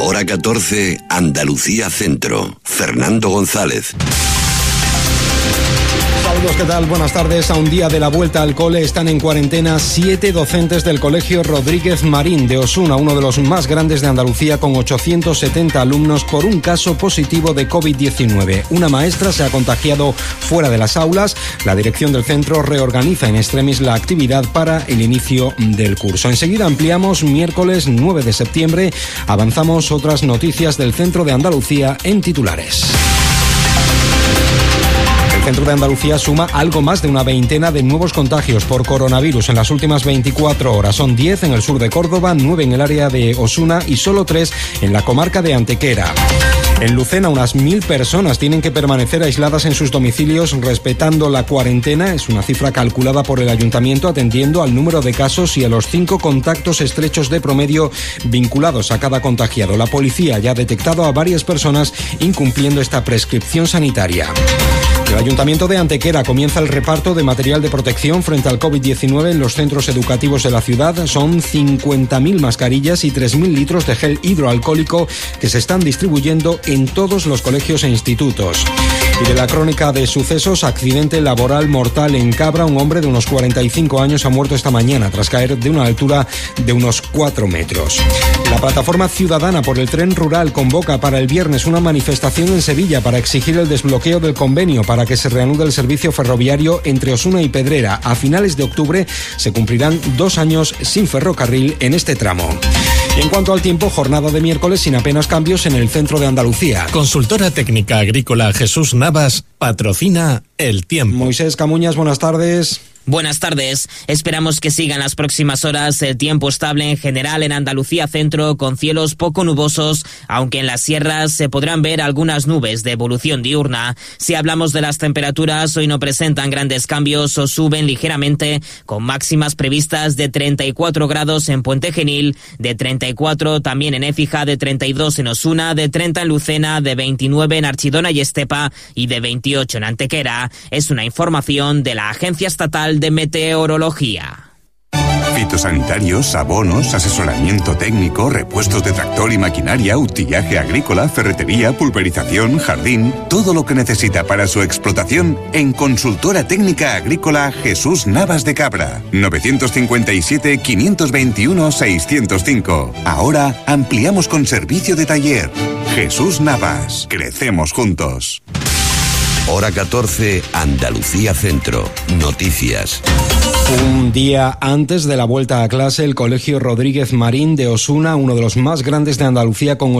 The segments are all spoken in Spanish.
Hora 14, Andalucía Centro. Fernando González. Saludos, ¿qué tal? Buenas tardes. A un día de la vuelta al cole están en cuarentena 7 docentes del Colegio Rodríguez Marín de Osuna, uno de los más grandes de Andalucía, con 870 alumnos por un caso positivo de COVID-19. Una maestra se ha contagiado fuera de las aulas. La dirección del centro reorganiza en extremis la actividad para el inicio del curso. Enseguida ampliamos. Miércoles 9 de septiembre. Avanzamos otras noticias del centro de Andalucía en titulares. El centro de Andalucía suma algo más de una veintena de nuevos contagios por coronavirus en las últimas 24 horas. Son 10 en el sur de Córdoba, 9 en el área de Osuna y solo 3 en la comarca de Antequera. En Lucena, unas 1.000 personas tienen que permanecer aisladas en sus domicilios respetando la cuarentena. Es una cifra calculada por el ayuntamiento atendiendo al número de casos y a los 5 contactos estrechos de promedio vinculados a cada contagiado. La policía ya ha detectado a varias personas incumpliendo esta prescripción sanitaria. El Ayuntamiento de Antequera comienza el reparto de material de protección frente al COVID-19 en los centros educativos de la ciudad. Son 50.000 mascarillas y 3.000 litros de gel hidroalcohólico que se están distribuyendo en todos los colegios e institutos. Y de la crónica de sucesos, accidente laboral mortal en Cabra. Un hombre de unos 45 años ha muerto esta mañana tras caer de una altura de unos 4 metros. La plataforma ciudadana por el tren rural convoca para el viernes una manifestación en Sevilla para exigir el desbloqueo del convenio para que se reanude el servicio ferroviario entre Osuna y Pedrera. A finales de octubre se cumplirán 2 años sin ferrocarril en este tramo. Y en cuanto al tiempo, jornada de miércoles sin apenas cambios en el centro de Andalucía. Consultora técnica agrícola Jesús Navas patrocina el tiempo. Moisés Camuñas, buenas tardes. Buenas tardes. Esperamos que sigan las próximas horas el tiempo estable en general en Andalucía Centro, con cielos poco nubosos, aunque en las sierras se podrán ver algunas nubes de evolución diurna. Si hablamos de las temperaturas, hoy no presentan grandes cambios o suben ligeramente, con máximas previstas de 34 grados en Puente Genil, de 34 también en Écija, de 32 en Osuna, de 30 en Lucena, de 29 en Archidona y Estepa y de 28 en Antequera. Es una información de la Agencia Estatal de Meteorología. Fitosanitarios, abonos, asesoramiento técnico, repuestos de tractor y maquinaria, utillaje agrícola, ferretería, pulverización, jardín, todo lo que necesita para su explotación en Consultora Técnica Agrícola Jesús Navas de Cabra. 957-521-605. Ahora ampliamos con servicio de taller. Jesús Navas. Crecemos juntos. Hora 14, Andalucía Centro. Noticias. Un día antes de la vuelta a clase, el Colegio Rodríguez Marín de Osuna, uno de los más grandes de Andalucía con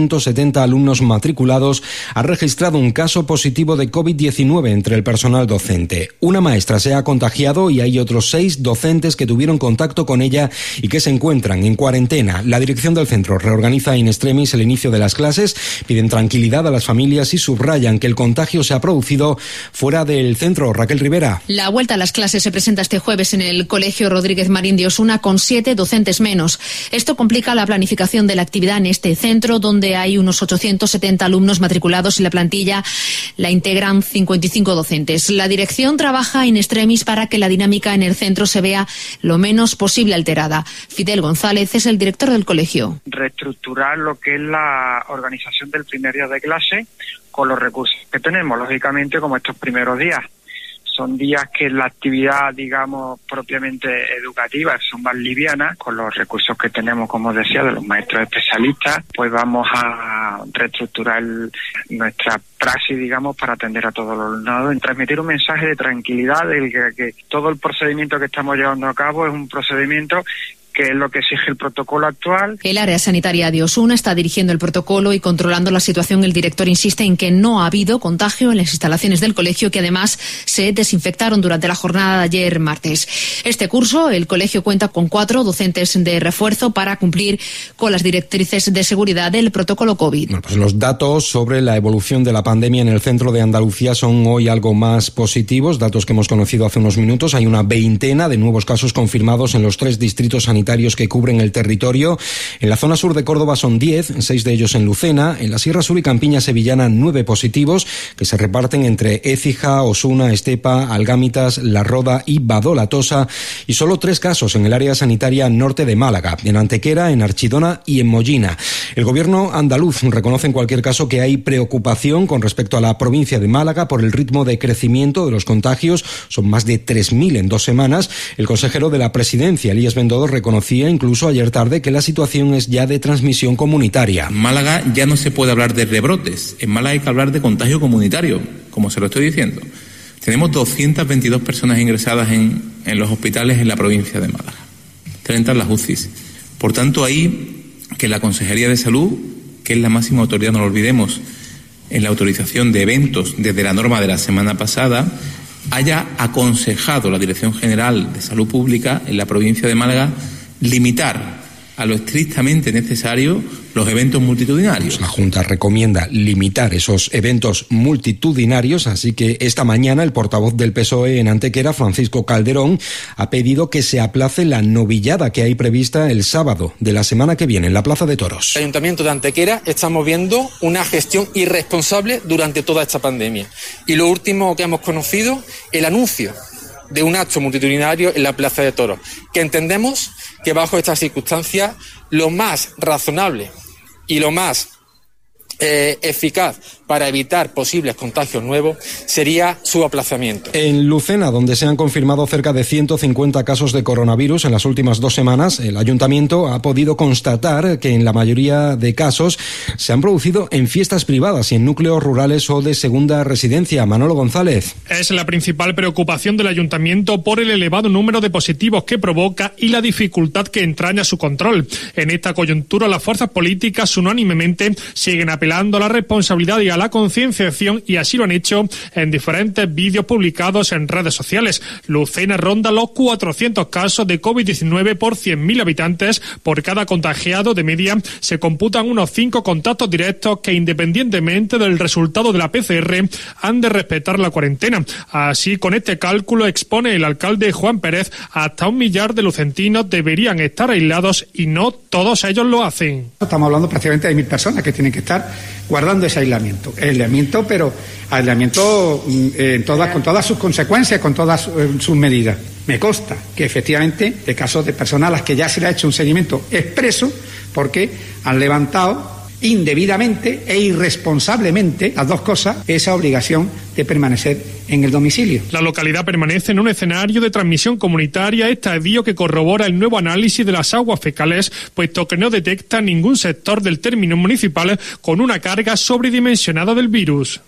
870 alumnos matriculados, ha registrado un caso positivo de COVID-19 entre el personal docente. Una maestra se ha contagiado y hay otros 6 docentes que tuvieron contacto con ella y que se encuentran en cuarentena. La dirección del centro reorganiza in extremis el inicio de las clases, piden tranquilidad a las familias y subrayan que el contagio se ha producido fuera del centro. Raquel Rivera. La vuelta a las clases se presenta este jueves en el Colegio Rodríguez Marín de Osuna con 7 docentes menos. Esto complica la planificación de la actividad en este centro, donde hay unos 870 alumnos matriculados y la plantilla la integran 55 docentes. La dirección trabaja in extremis para que la dinámica en el centro se vea lo menos posible alterada. Fidel González es el director del colegio. Reestructurar lo que es la organización del primer día de clase con los recursos que tenemos, lógicamente, como estos primeros días. Son días que la actividad, digamos, propiamente educativa son más livianas. Con los recursos que tenemos, como decía, de los maestros especialistas, pues vamos a reestructurar nuestra praxis, digamos, para atender a todos los alumnados, en transmitir un mensaje de tranquilidad, de que todo el procedimiento que estamos llevando a cabo es un procedimiento que es lo que exige el protocolo actual. El área sanitaria de Osuna está dirigiendo el protocolo y controlando la situación. El director insiste en que no ha habido contagio en las instalaciones del colegio, que además se desinfectaron durante la jornada de ayer martes. Este curso, el colegio cuenta con 4 docentes de refuerzo para cumplir con las directrices de seguridad del protocolo COVID. Bueno, pues los datos sobre la evolución de la pandemia en el centro de Andalucía son hoy algo más positivos, datos que hemos conocido hace unos minutos. Hay una veintena de nuevos casos confirmados en los 3 distritos sanitarios sanitarios que cubren el territorio. En la zona sur de Córdoba son 10, 6 de ellos en Lucena. En la Sierra Sur y Campiña Sevillana 9 positivos que se reparten entre Écija, Osuna, Estepa, Algámitas, La Roda y Badolatosa, y solo 3 casos en el área sanitaria norte de Málaga, en Antequera, en Archidona y en Mollina. El gobierno andaluz reconoce en cualquier caso que hay preocupación con respecto a la provincia de Málaga por el ritmo de crecimiento de los contagios. Son más de 3.000 en 2 semanas. El consejero de la Presidencia, Elías Bendodo, reconocía incluso ayer tarde que la situación es ya de transmisión comunitaria. En Málaga ya no se puede hablar de rebrotes. En Málaga hay que hablar de contagio comunitario, como se lo estoy diciendo. Tenemos 222 personas ingresadas en los hospitales en la provincia de Málaga, 30 en las UCIs. Por tanto, ahí que la Consejería de Salud, que es la máxima autoridad, no lo olvidemos, en la autorización de eventos desde la norma de la semana pasada, haya aconsejado la Dirección General de Salud Pública en la provincia de Málaga limitar a lo estrictamente necesario los eventos multitudinarios. La Junta recomienda limitar esos eventos multitudinarios, así que esta mañana el portavoz del PSOE en Antequera, Francisco Calderón, ha pedido que se aplace la novillada que hay prevista el sábado de la semana que viene en la Plaza de Toros. El Ayuntamiento de Antequera estamos viendo una gestión irresponsable durante toda esta pandemia. Y lo último que hemos conocido, el anuncio de un acto multitudinario en la Plaza de Toros, que entendemos que bajo estas circunstancias lo más razonable y lo más eficaz para evitar posibles contagios nuevos sería su aplazamiento. En Lucena, donde se han confirmado cerca de 150 casos de coronavirus en las últimas 2 semanas, el ayuntamiento ha podido constatar que en la mayoría de casos se han producido en fiestas privadas y en núcleos rurales o de segunda residencia. Manolo González. Es la principal preocupación del ayuntamiento por el elevado número de positivos que provoca y la dificultad que entraña su control. En esta coyuntura, las fuerzas políticas unánimemente siguen apelando a la responsabilidad y a la concienciación, y así lo han hecho en diferentes vídeos publicados en redes sociales. Lucena ronda los 400 casos de COVID-19 por 100.000 habitantes. Por cada contagiado, de media, se computan unos 5 contactos directos que, independientemente del resultado de la PCR, han de respetar la cuarentena. Así, con este cálculo, expone el alcalde Juan Pérez, hasta 1 millar de lucentinos deberían estar aislados y no todos ellos lo hacen. Estamos hablando prácticamente de 1.000 personas que tienen que estar guardando ese aislamiento, pero aislamiento con todas sus consecuencias, con todas sus medidas. Me consta que efectivamente de casos de personas a las que ya se le ha hecho un seguimiento expreso porque han levantado indebidamente e irresponsablemente, las 2 cosas, esa obligación de permanecer en el domicilio. La localidad permanece en un escenario de transmisión comunitaria, estadio que corrobora el nuevo análisis de las aguas fecales, puesto que no detecta ningún sector del término municipal con una carga sobredimensionada del virus.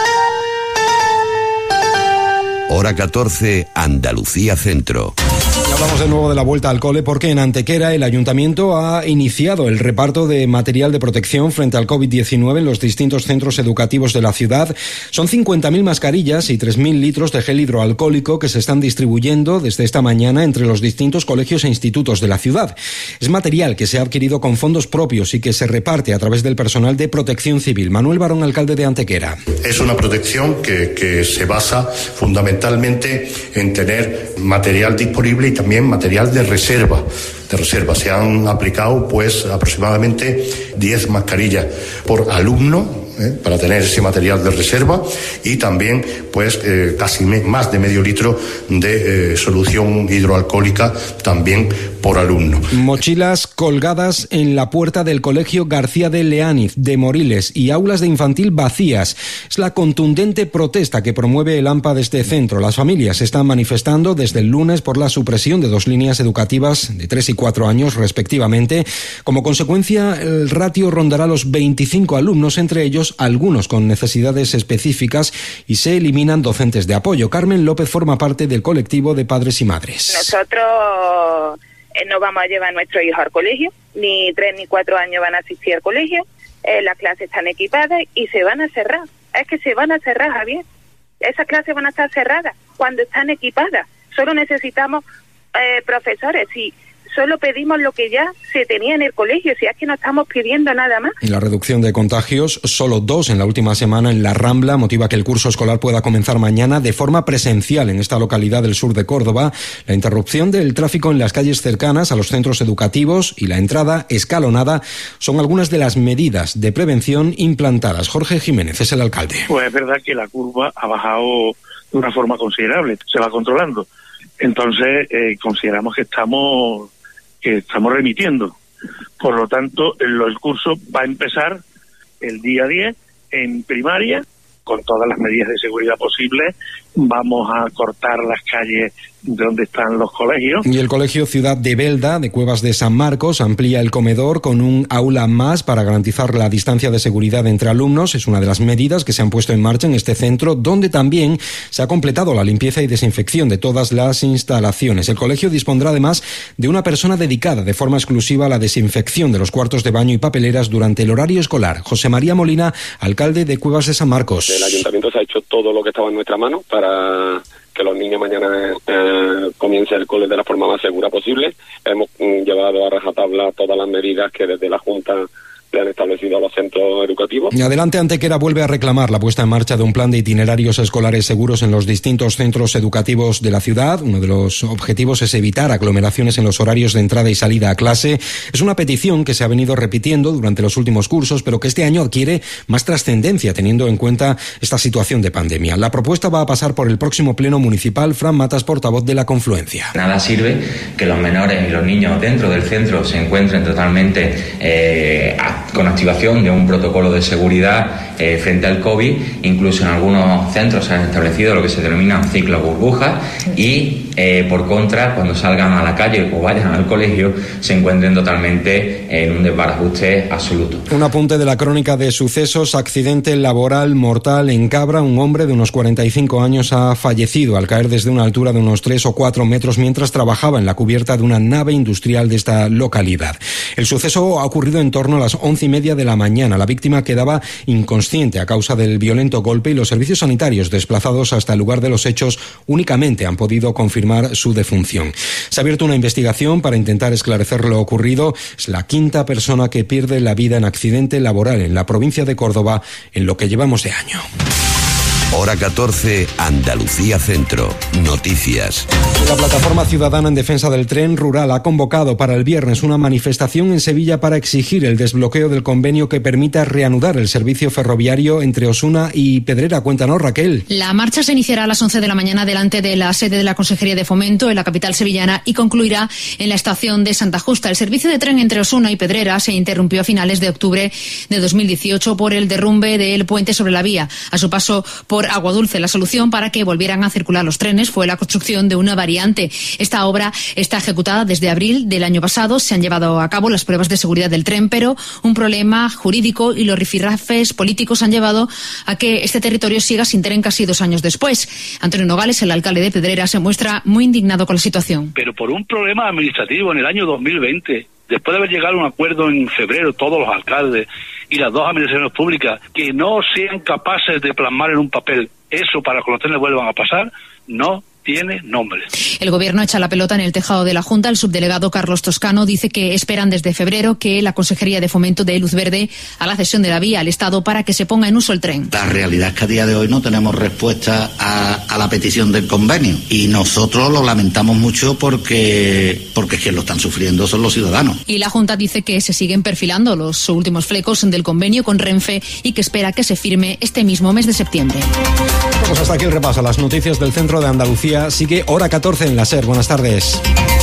Hora 14, Andalucía Centro. Y hablamos de nuevo de la vuelta al cole porque en Antequera el ayuntamiento ha iniciado el reparto de material de protección frente al COVID-19 en los distintos centros educativos de la ciudad. Son 50.000 mascarillas y 3.000 litros de gel hidroalcohólico que se están distribuyendo desde esta mañana entre los distintos colegios e institutos de la ciudad. Es material que se ha adquirido con fondos propios y que se reparte a través del personal de Protección Civil. Manuel Barón, alcalde de Antequera. Es una protección que se basa fundamentalmente en tener material disponible y también material de reserva. Se han aplicado aproximadamente 10 mascarillas por alumno para tener ese material de reserva y también casi más de medio litro de solución hidroalcohólica también por alumno. Mochilas colgadas en la puerta del Colegio García de Leániz de Moriles y aulas de infantil vacías. Es la contundente protesta que promueve el AMPA de este centro. Las familias se están manifestando desde el lunes por la supresión de 2 líneas educativas de 3 y 4 años respectivamente. Como consecuencia, el ratio rondará los 25 alumnos, entre ellos algunos con necesidades específicas, y se eliminan docentes de apoyo. Carmen López forma parte del colectivo de padres y madres. Nosotros no vamos a llevar a nuestros hijos al colegio, ni 3 ni 4 años van a asistir al colegio, las clases están equipadas y se van a cerrar. Es que se van a cerrar, Javier. Esas clases van a estar cerradas cuando están equipadas. Solo necesitamos profesores. Si solo pedimos lo que ya se tenía en el colegio, si es que no estamos pidiendo nada más. Y la reducción de contagios, solo 2 en la última semana en La Rambla, motiva que el curso escolar pueda comenzar mañana de forma presencial en esta localidad del sur de Córdoba. La interrupción del tráfico en las calles cercanas a los centros educativos y la entrada escalonada son algunas de las medidas de prevención implantadas. Jorge Jiménez es el alcalde. Pues es verdad que la curva ha bajado de una forma considerable, se va controlando. Entonces consideramos que estamos remitiendo. Por lo tanto, el curso va a empezar el día 10 en primaria, con todas las medidas de seguridad posibles. Vamos a cortar las calles donde están los colegios. Y el Colegio Ciudad de Belda, de Cuevas de San Marcos, amplía el comedor con un aula más para garantizar la distancia de seguridad entre alumnos. Es una de las medidas que se han puesto en marcha en este centro, donde también se ha completado la limpieza y desinfección de todas las instalaciones. El colegio dispondrá además de una persona dedicada de forma exclusiva a la desinfección de los cuartos de baño y papeleras durante el horario escolar. José María Molina, alcalde de Cuevas de San Marcos. El ayuntamiento se ha hecho todo lo que estaba en nuestra mano para que los niños mañana comiencen el cole de la forma más segura posible. Hemos llevado a rajatabla todas las medidas que desde la Junta le han establecido a los centros educativos. Y adelante Antequera vuelve a reclamar la puesta en marcha de un plan de itinerarios escolares seguros en los distintos centros educativos de la ciudad. Uno de los objetivos es evitar aglomeraciones en los horarios de entrada y salida a clase. Es una petición que se ha venido repitiendo durante los últimos cursos, pero que este año adquiere más trascendencia teniendo en cuenta esta situación de pandemia. La propuesta va a pasar por el próximo pleno municipal. Fran Matas, portavoz de la Confluencia. Nada sirve que los menores y los niños dentro del centro se encuentren totalmente con activación de un protocolo de seguridad frente al COVID. Incluso en algunos centros se han establecido lo que se denominan ciclos burbujas y por contra, cuando salgan a la calle o vayan al colegio, se encuentren totalmente en un desbarajuste absoluto. Un apunte de la crónica de sucesos: accidente laboral mortal en Cabra. Un hombre de unos 45 años ha fallecido al caer desde una altura de unos 3 o 4 metros mientras trabajaba en la cubierta de una nave industrial de esta localidad. El suceso ha ocurrido en torno a las 11:30 de la mañana. La víctima quedaba inconsciente a causa del violento golpe y los servicios sanitarios desplazados hasta el lugar de los hechos únicamente han podido confirmar su defunción. Se ha abierto una investigación para intentar esclarecer lo ocurrido. Es la 5ª persona que pierde la vida en accidente laboral en la provincia de Córdoba en lo que llevamos de año. Hora 14, Andalucía Centro. Noticias. La Plataforma Ciudadana en Defensa del Tren Rural ha convocado para el viernes una manifestación en Sevilla para exigir el desbloqueo del convenio que permita reanudar el servicio ferroviario entre Osuna y Pedrera. Cuéntanos, Raquel. La marcha se iniciará a las 11 de la mañana delante de la sede de la Consejería de Fomento en la capital sevillana y concluirá en la estación de Santa Justa. El servicio de tren entre Osuna y Pedrera se interrumpió a finales de octubre de 2018 por el derrumbe del puente sobre la vía. A su paso por Aguadulce, la solución para que volvieran a circular los trenes fue la construcción de una variante. Esta obra está ejecutada desde abril del año pasado. Se han llevado a cabo las pruebas de seguridad del tren, pero un problema jurídico y los rifirrafes políticos han llevado a que este territorio siga sin tren casi 2 años después. Antonio Nogales, el alcalde de Pedrera, se muestra muy indignado con la situación. Pero por un problema administrativo en el año 2020, después de haber llegado a un acuerdo en febrero todos los alcaldes y las 2 administraciones públicas, que no sean capaces de plasmar en un papel eso para que los trenes vuelvan a pasar, no tiene nombre. El gobierno echa la pelota en el tejado de la Junta. El subdelegado Carlos Toscano dice que esperan desde febrero que la Consejería de Fomento dé luz verde a la cesión de la vía al Estado para que se ponga en uso el tren. La realidad es que a día de hoy no tenemos respuesta a la petición del convenio y nosotros lo lamentamos mucho porque quien lo están sufriendo son los ciudadanos. Y la Junta dice que se siguen perfilando los últimos flecos del convenio con Renfe y que espera que se firme este mismo mes de septiembre. Pues hasta aquí el repaso a las noticias del centro de Andalucía. Sigue Hora 14 en la SER. Buenas tardes.